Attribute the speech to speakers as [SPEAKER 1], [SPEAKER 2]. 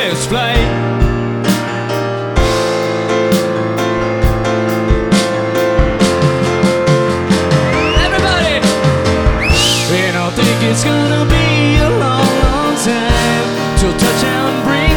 [SPEAKER 1] Let's play. Everybody! We don't think it's gonna be a long, long time till touchdown brings